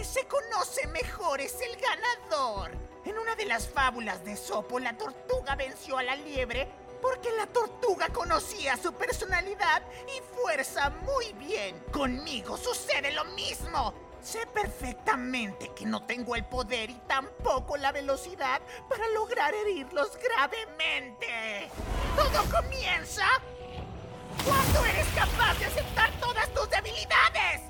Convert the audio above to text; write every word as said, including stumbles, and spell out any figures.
se conoce mejor es el ganador. En una de las fábulas de Esopo, la tortuga venció a la liebre porque la tortuga conocía su personalidad y fuerza muy bien. Conmigo sucede lo mismo. Sé perfectamente que no tengo el poder y tampoco la velocidad para lograr herirlos gravemente. Todo comienza cuando eres capaz de aceptar todas tus debilidades.